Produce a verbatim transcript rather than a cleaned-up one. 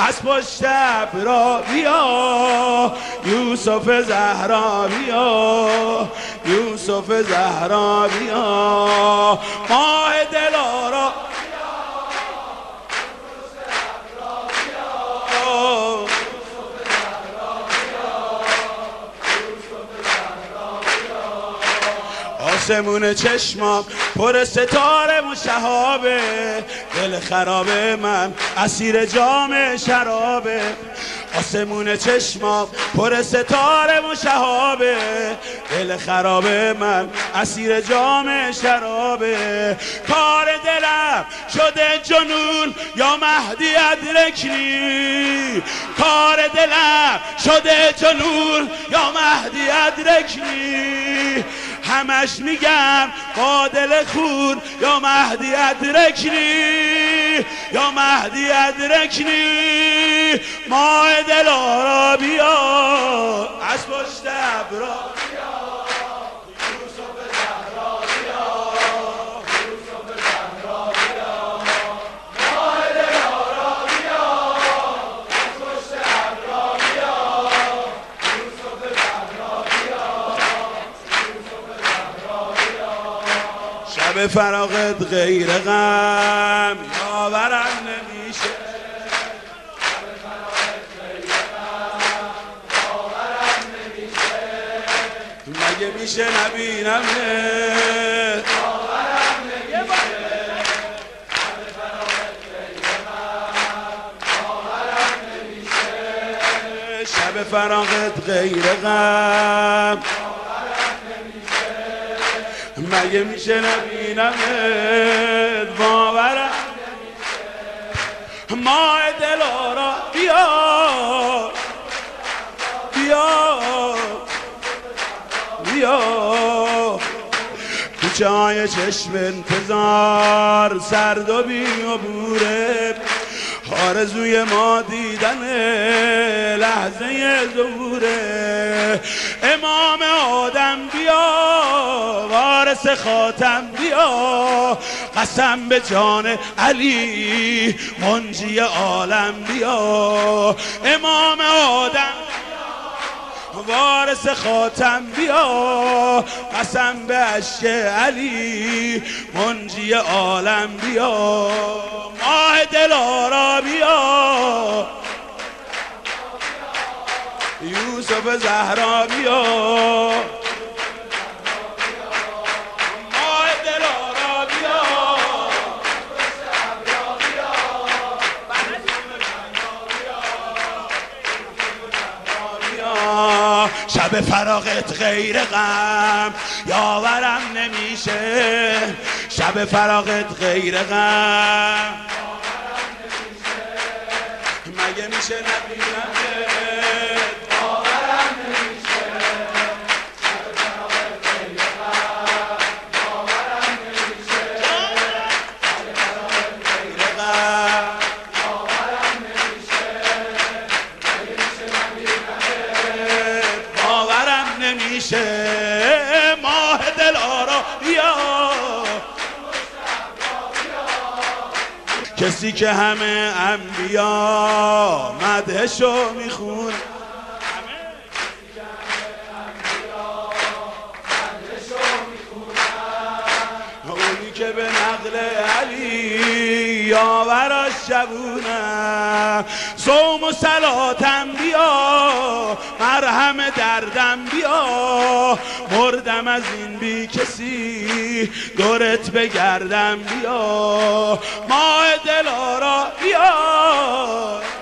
از پشت ابرا بیا یوسف زهرا بیا یوسف زهرا بیا ماه دلارا آسمون چشمام پر ستاره و شهابه دل خرابه من اسیر جام شرابه آسمون چشمام پر ستاره و شهابه دل خرابه من اسیر جام شرابه کار دلم شده جنون یا مهدی ادرکنی کار دلم شده جنون یا مهدی ادرکنی همش میگم با دل خور یا مهدی ادرکنی یا مهدی ادرکنی ماه دلارا بیا از پشت ابرا شب فراغت غیر غم یاورم نمیشه شب فراغت غیر غم یاورم نمیشه مگه میشه نبینمت یاورم نمیشه شب فراغت غیر غم یاورم نمیشه شب فراغت غیر غم مگه میشه نبینمت باورم نمیشه ماه دلارا بیا بیا بیا کوچه های چشم انتظار سرد و بی‌عبوره آرزوی ما دیدن لحظه ظهوره امام آدم بیا وارث خاتم بیا قسم به جان علی منجی عالم بیا امام آدم وارث خاتم بیا قسم به عشق علی منجی عالم بیا ماه دلارا بیا یوسف زهرا بیا ماه دلارا بیا شب فراغت غیر غم یاورم نمیشه شب فراغت غیر غم مگه میشه نبینمت باورم نمیشه شب فراغت غیر غم باورم نمیشه شب فراغت غیر غم باورم نمیشه مگه میشه نبینمت باورم نمیشه ماه دلارا بیا کسی که همه انبیا مدحشو میخونه اونی که به نقل علی یاوراش شبونه صوم و صلاتم بیا مرهم دردم بیا مردم از این بی کسی دورت بگردم بیا ماه دلارا بیا